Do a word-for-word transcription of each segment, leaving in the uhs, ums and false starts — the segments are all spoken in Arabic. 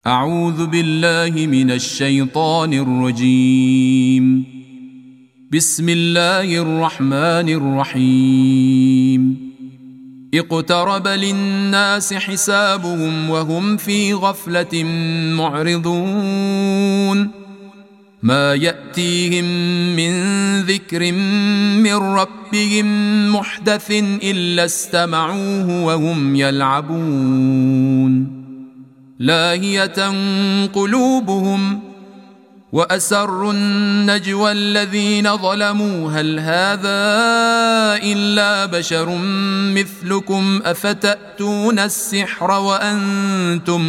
أعوذ بالله من الشيطان الرجيم. بسم الله الرحمن الرحيم. اقترب للناس حسابهم وهم في غفلة معرضون. ما يأتيهم من ذكر من ربهم محدث إلا استمعوه وهم يلعبون. لاهية قلوبهم وأسروا النجوى الذين ظلموا هل هذا إلا بشر مثلكم أفتأتون السحر وأنتم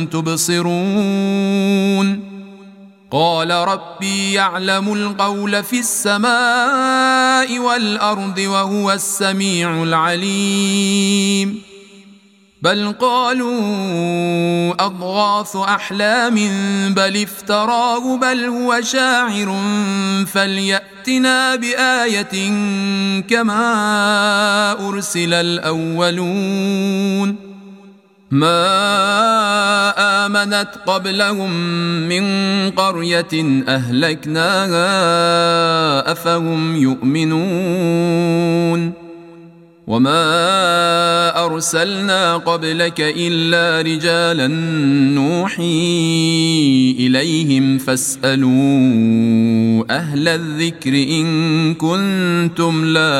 تبصرون. قال ربي يعلم القول في السماء والأرض وهو السميع العليم. بل قالوا أضغاث أحلام بل افتراه بل هو شاعر فليأتنا بآية كما أرسل الأولون. ما آمنت قبلهم من قرية أهلكناها أفهم يؤمنون. وما أرسلنا قبلك إلا رجالا نوحي إليهم فاسألوا أهل الذكر إن كنتم لا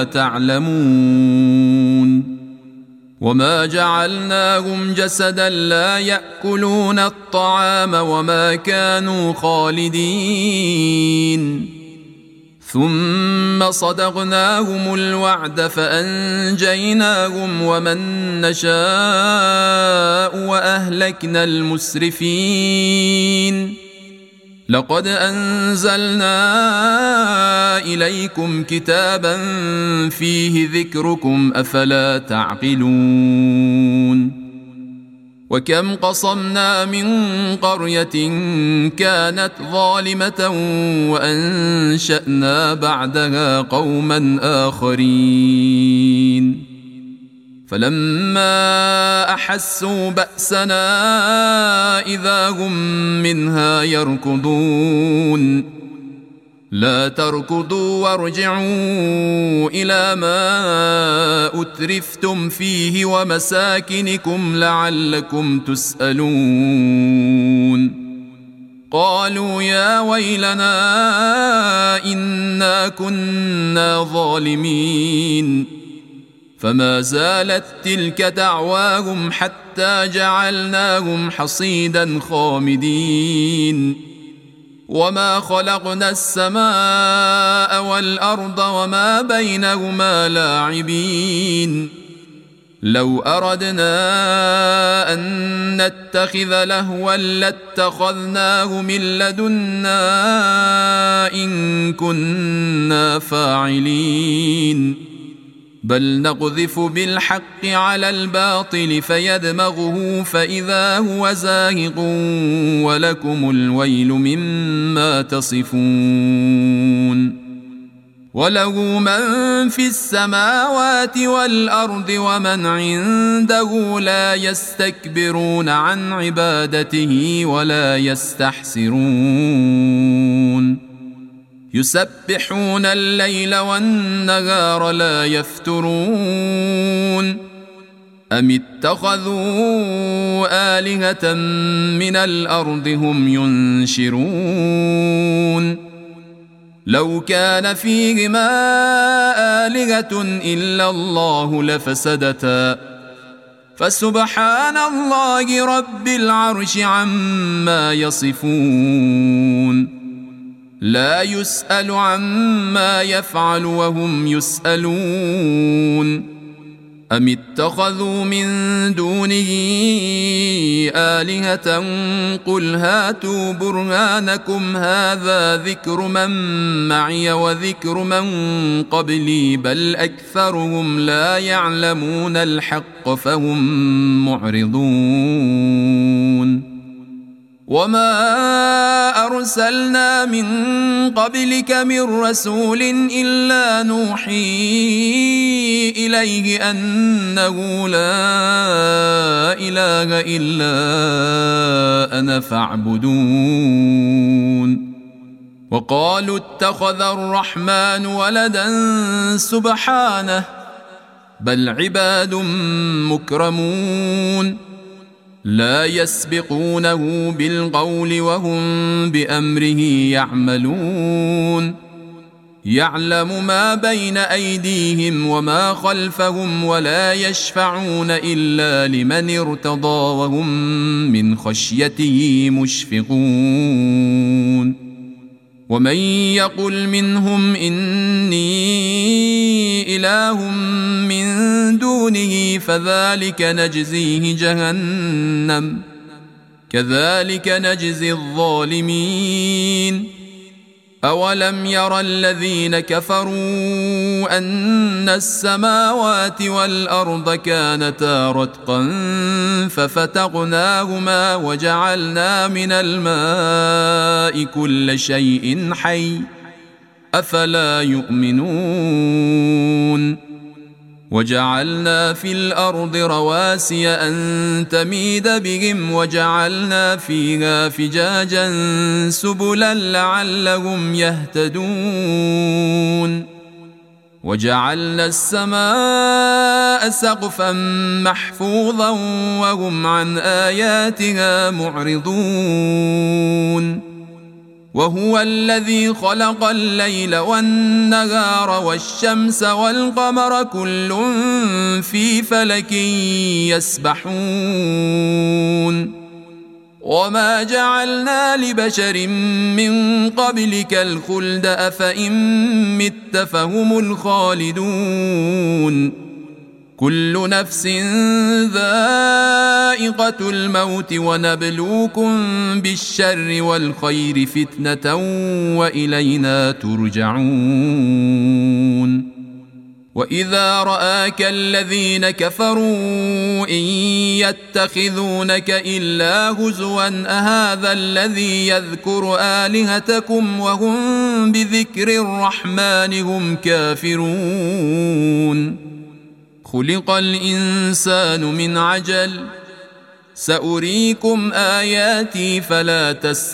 تعلمون. وما جعلناهم جسدا لا يأكلون الطعام وما كانوا خالدين. ثم صدقناهم الوعد فأنجيناهم ومن نشاء وأهلكنا المسرفين. لقد أنزلنا إليكم كتابا فيه ذكركم أفلا تعقلون. وكم قصمنا من قرية كانت ظالمة وأنشأنا بعدها قوما آخرين. فلما أحسوا بأسنا إذا هم منها يركضون. لا تركضوا وارجعوا إلى ما أترفتم فيه ومساكنكم لعلكم تسألون. قالوا يا ويلنا إنا كنا ظالمين. فما زالت تلك دعواهم حتى جعلناهم حصيدا خامدين. وما خلقنا السماء والأرض وما بينهما لاعبين. لو أردنا أن نتخذ لهوا لاتخذناه من لدنا إن كنا فاعلين. بل نقذف بالحق على الباطل فيدمغه فإذا هو زاهق ولكم الويل مما تصفون. وله من في السماوات والأرض ومن عنده لا يستكبرون عن عبادته ولا يستحسرون. يسبحون الليل والنهار لا يفترون. أم اتخذوا آلهة من الأرض هم ينشرون. لو كان فيهما آلهة إلا الله لفسدتا فسبحان الله رب العرش عما يصفون. لا يسأل عما يفعل وهم يسألون. أم اتخذوا من دونه آلهة قل هاتوا برهانكم هذا ذكر من معي وذكر من قبلي بل أكثرهم لا يعلمون الحق فهم معرضون. وما أرسلنا من قبلك من رسول إلا نوحي إليه أنه لا إله إلا أنا فاعبدون وقالوا اتخذ الرحمن ولدا سبحانه بل عباد مكرمون لا يسبقونه بالقول وهم بأمره يعملون يعلم ما بين أيديهم وما خلفهم ولا يشفعون إلا لمن ارتضى وهم من خشيته مشفقون ومن يقل منهم إني إله من دونه فذلك نجزيه جهنم كذلك نجزي الظالمين أولم ير الذين كفروا أن السماوات والأرض كانتا رتقا ففتقناهما وجعلنا من الماء كل شيء حي أفلا يؤمنون وجعلنا في الأرض رواسي أن تميد بهم وجعلنا فيها فجاجا سبلا لعلهم يهتدون وجعلنا السماء سقفا محفوظا وهم عن آياتها معرضون وهو الذي خلق الليل والنهار والشمس والقمر كل في فلك يسبحون وما جعلنا لبشر من قبلك الخلد أفإن مت فهم الخالدون كل نفس ذائقة الموت ونبلوكم بالشر والخير فتنة وإلينا ترجعون وإذا رآك الذين كفروا إن يتخذونك إلا هزوا أهذا الذي يذكر آلهتكم وهم بذكر الرحمن هم كافرون خلق الإنسان من عجل سأريكم آياتي فلا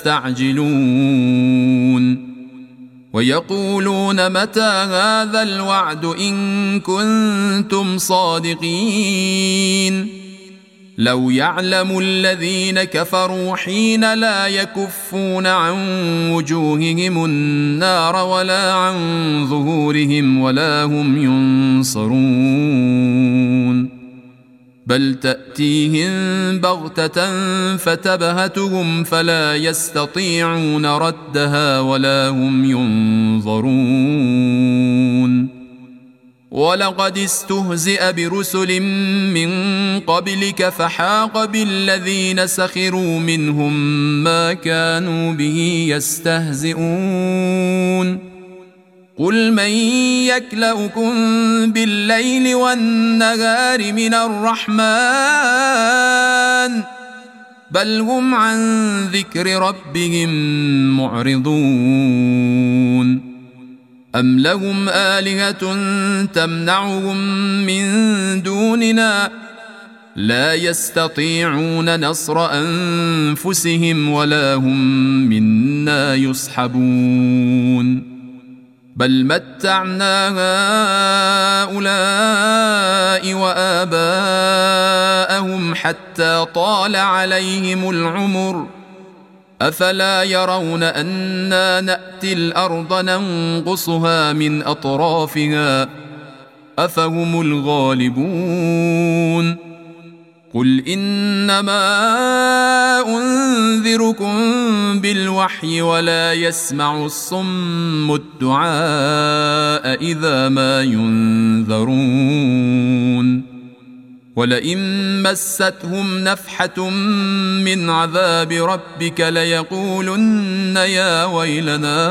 تستعجلون ويقولون متى هذا الوعد إن كنتم صادقين لو يعلم الذين كفروا حين لا يكفون عن وجوههم النار ولا عن ظهورهم ولا هم ينصرون بل تأتيهم بغتة فتبهتهم فلا يستطيعون ردها ولا هم ينظرون ولقد استهزئ برسل من قبلك فحاق بالذين سخروا منهم ما كانوا به يستهزئون قل من يكلؤكم بالليل والنهار من الرحمن بل هم عن ذكر ربهم معرضون أم لهم آلهة تمنعهم من دوننا لا يستطيعون نصر أنفسهم ولا هم منا يصحبون بل متعنا هؤلاء وآباءهم حتى طال عليهم العمر أفلا يرون أنا نأتي الأرض ننقصها من أطرافها أفهم الغالبون قل إنما أنذركم بالوحي ولا يسمع الصم الدعاء إذا ما ينذرون ولئن مستهم نفحة من عذاب ربك ليقولن يا ويلنا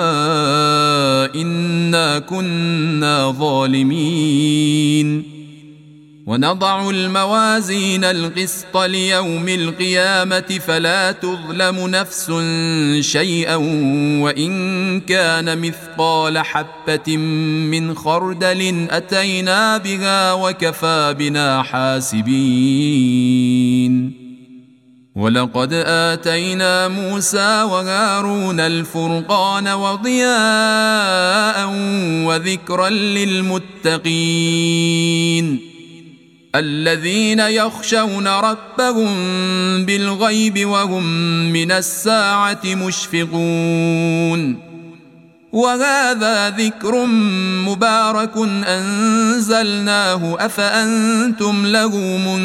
إنا كنا ظالمين ونضع الموازين القسط ليوم القيامة فلا تظلم نفس شيئا وإن كان مثقال حبة من خردل أتينا بها وكفى بنا حاسبين ولقد آتينا موسى وهارون الفرقان وضياء وذكرا للمتقين الذين يخشون ربهم بالغيب وهم من الساعة مشفقون وهذا ذكر مبارك أنزلناه أفأنتم له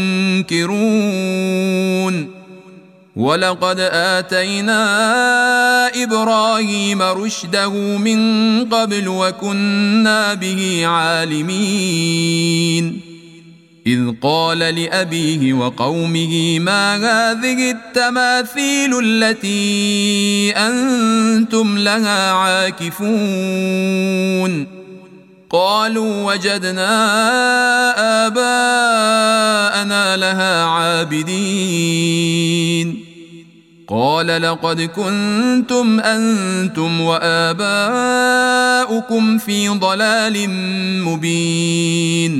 منكرون ولقد آتينا إبراهيم رشده من قبل وكنا به عالمين إذ قال لأبيه وقومه ما هذه التماثيل التي أنتم لها عاكفون قالوا وجدنا آباءنا لها عابدين قال لقد كنتم أنتم وآباؤكم في ضلال مبين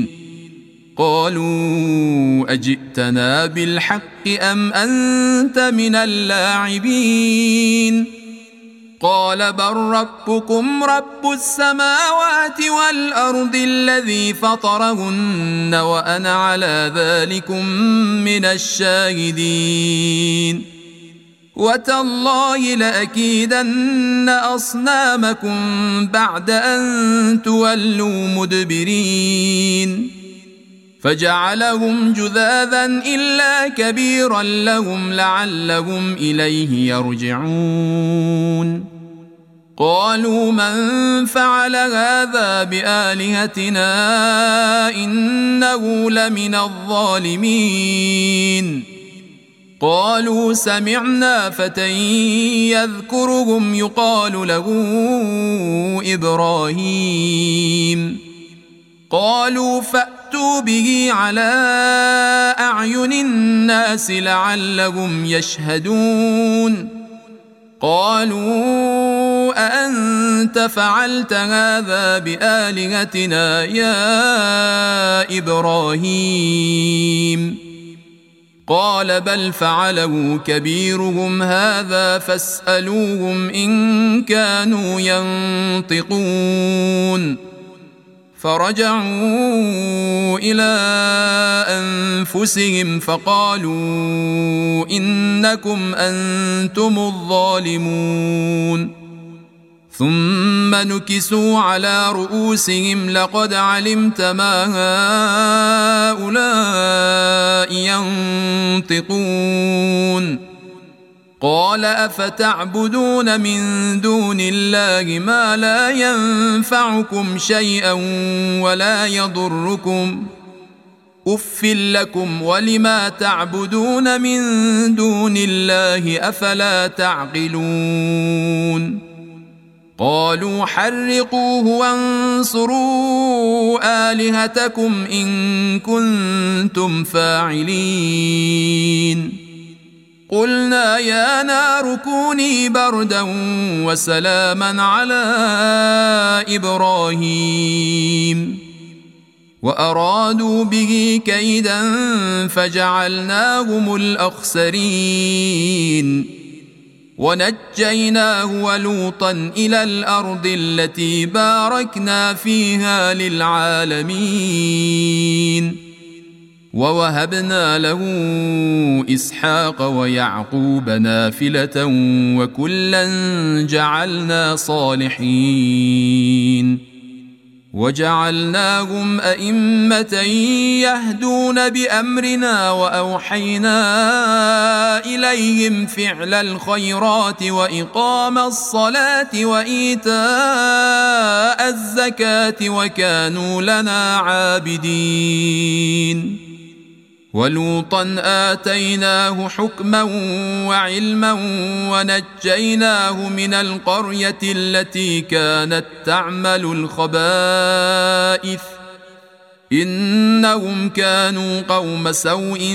قالوا أجئتنا بالحق أم أنت من اللاعبين قال بل ربكم رب السماوات والأرض الذي فطرهن وأنا على ذلكم من الشاهدين وتالله لأكيدن أصنامكم بعد أن تولوا مدبرين فجعلهم جذاذا إلا كبيرا لهم لعلهم إليه يرجعون قالوا من فعل هذا بآلهتنا إنه لمن الظالمين قالوا سمعنا فتى يذكرهم يقال له إبراهيم قالوا فأتوا به على أعين الناس لعلهم يشهدون قالوا أأنت فعلت هذا بآلهتنا يا إبراهيم قال بل فعله كبيرهم هذا فاسألوهم إن كانوا ينطقون فرجعوا إلى أنفسهم فقالوا إنكم أنتم الظالمون ثم نكسوا على رؤوسهم لقد علمت ما هؤلاء ينطقون قال أفتعبدون من دون الله ما لا ينفعكم شيئا ولا يضركم أف لكم ولما تعبدون من دون الله أفلا تعقلون قالوا حرقوه وانصروا آلهتكم إن كنتم فاعلين قلنا يا نار كوني بردا وسلاما على إبراهيم وأرادوا به كيدا فجعلناهم الأخسرين ونجيناه ولوطا إلى الأرض التي باركنا فيها للعالمين ووهبنا له إسحاق ويعقوب نافلة وكلا جعلنا صالحين وجعلناهم أئمة يهدون بأمرنا وأوحينا إليهم فعل الخيرات وإقام الصلاة وإيتاء الزكاة وكانوا لنا عابدين ولوطا آتيناه حكما وعلما ونجيناه من القرية التي كانت تعمل الخبائث إنهم كانوا قوم سوء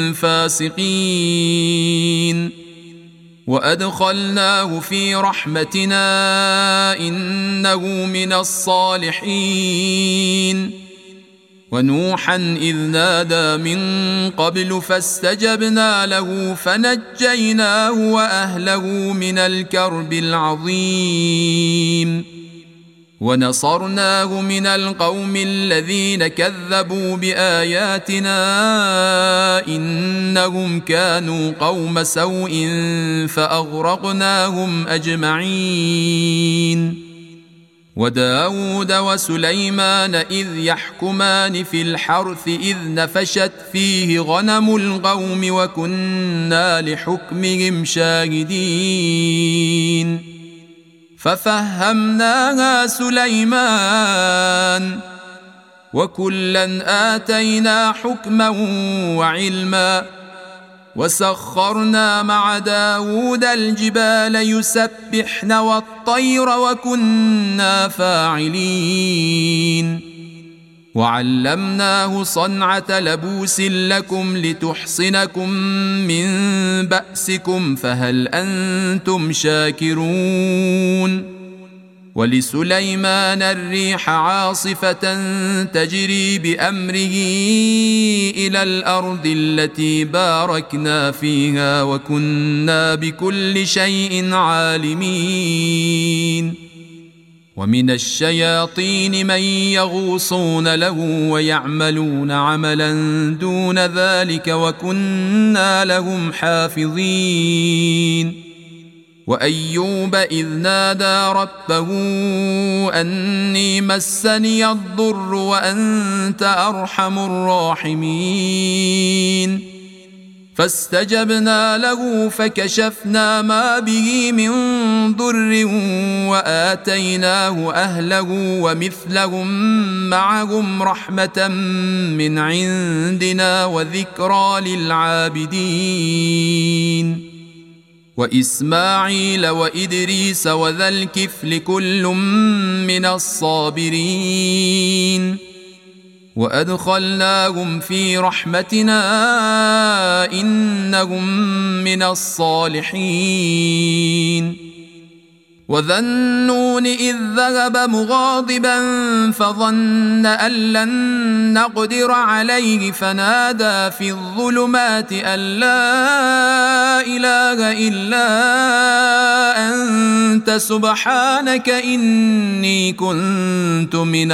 فاسقين وأدخلناه في رحمتنا إنه من الصالحين ونوحا إذ نادى من قبل فاستجبنا له فنجيناه وأهله من الكرب العظيم ونصرناه من القوم الذين كذبوا بآياتنا إنهم كانوا قوم سوء فأغرقناهم أجمعين. وداود وسليمان إذ يحكمان في الحرث إذ نفشت فيه غنم القوم وكنا لحكمهم شاهدين ففهمناها سليمان وكلا آتينا حكما وعلما وسخرنا مع داود الجبال يسبحن والطير وكنا فاعلين وعلمناه صنعة لبوس لكم لتحصنكم من بأسكم فهل أنتم شاكرون. ولسليمان الريح عاصفة تجري بأمره إلى الأرض التي باركنا فيها وكنا بكل شيء عالمين. ومن الشياطين من يغوصون له ويعملون عملا دون ذلك وكنا لهم حافظين. وأيوب إذ نادى ربه أني مسني الضر وأنت أرحم الراحمين فاستجبنا له فكشفنا ما به من ضر وآتيناه أهله ومثلهم معهم رحمة من عندنا وذكرى للعابدين. وإسماعيل وإدريس وذا الكفل كل من الصابرين وأدخلناهم في رحمتنا إنهم من الصالحين. وذا النون إذ ذهب مغاضبا فظن أن لن نقدر عليه فنادى في الظلمات أن لا إله إلا أنت سبحانك إني كنت من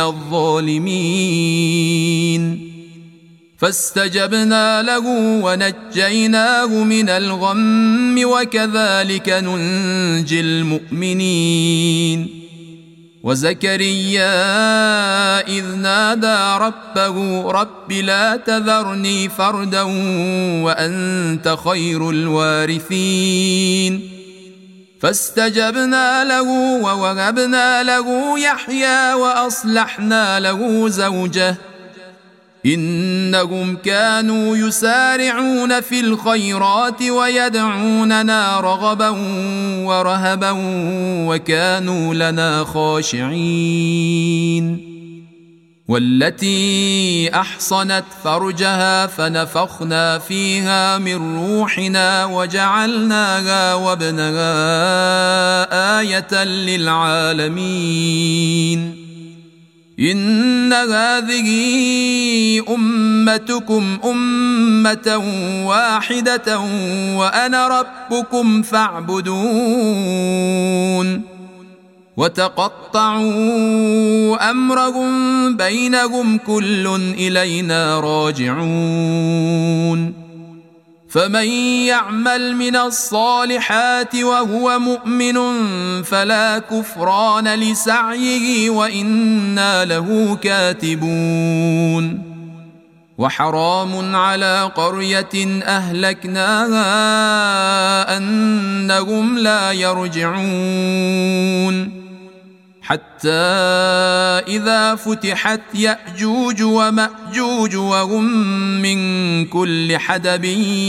الظالمين. فاستجبنا له ونجيناه من الغم وكذلك ننجي المؤمنين. وزكريا إذ نادى ربه رب لا تذرني فردا وأنت خير الوارثين فاستجبنا له ووهبنا له يحيى وأصلحنا له زوجه إنهم كانوا يسارعون في الخيرات ويدعوننا رغبا ورهبا وكانوا لنا خاشعين. والتي أحصنت فرجها فنفخنا فيها من روحنا وجعلناها وابنها آية للعالمين. إن هذه أمتكم أمة واحدة وأنا ربكم فاعبدون. وتقطعوا أمرهم بينهم كل إلينا راجعون. فمن يعمل من الصالحات وهو مؤمن فلا كفران لسعيه وإنا له كاتبون. وحرام على قرية أهلكناها أنهم لا يرجعون حتى إذا فتحت يأجوج ومأجوج وهم من كل حدب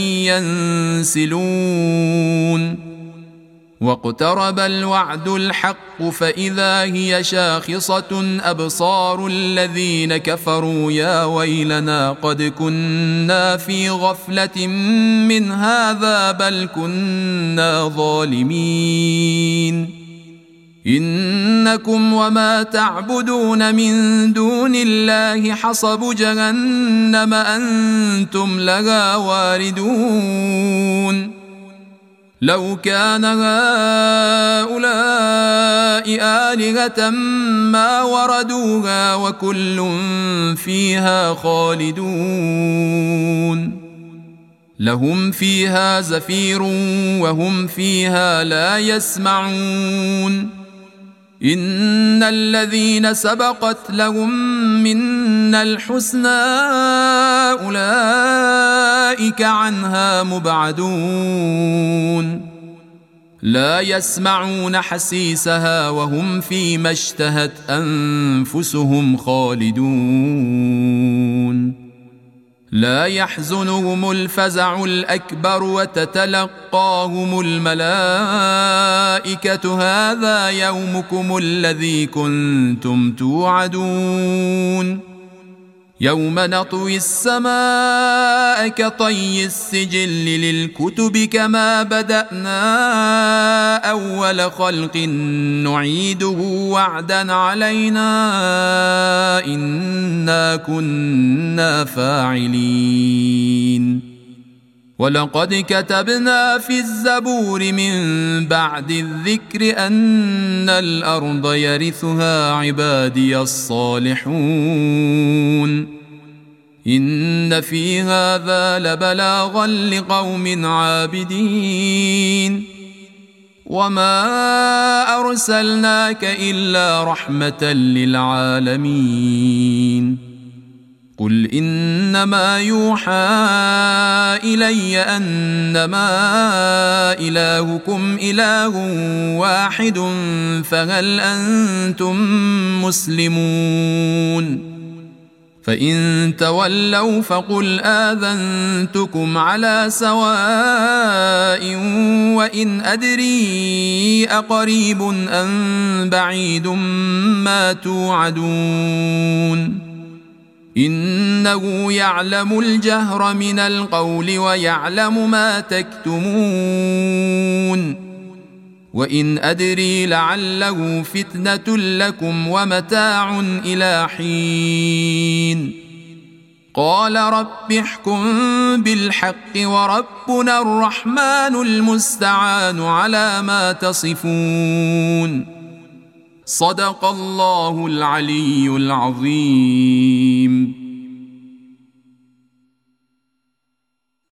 ينسلون. واقترب الوعد الحق فإذا هي شاخصة أبصار الذين كفروا يا ويلنا قد كنا في غفلة من هذا بل كنا ظالمين. إنكم وما تعبدون من دون الله حصب جهنم أنتم لها واردون لو كان هؤلاء آلهة ما وردوها وكل فيها خالدون لهم فيها زفير وهم فيها لا يسمعون إن الذين سبقت لهم منا الحسنى أولئك عنها مبعدون لا يسمعون حسيسها وهم فيما اشتهت أنفسهم خالدون لا يحزنهم الفزع الأكبر وتتلقاهم الملائكة هذا يومكم الذي كنتم توعدون يوم نطوي السماء كطي السجل للكتب كما بدأنا أول خلق نعيده وعدا علينا إنا كنا فاعلين ولقد كتبنا في الزبور من بعد الذكر أن الأرض يرثها عبادي الصالحون إن في هذا لبلاغا لقوم عابدين وما أرسلناك إلا رحمة للعالمين قل إنما يوحى إلي أنما إلهكم إله واحد فهل أنتم مسلمون فإن تولوا فقل آذنتكم على سواء وإن أدري أقريب أم بعيد ما توعدون إنه يعلم الجهر من القول ويعلم ما تكتمون وإن أدري لعله فتنة لكم ومتاع إلى حين قال رب احكم بالحق وربنا الرحمن المستعان على ما تصفون صدق الله العلي العظيم.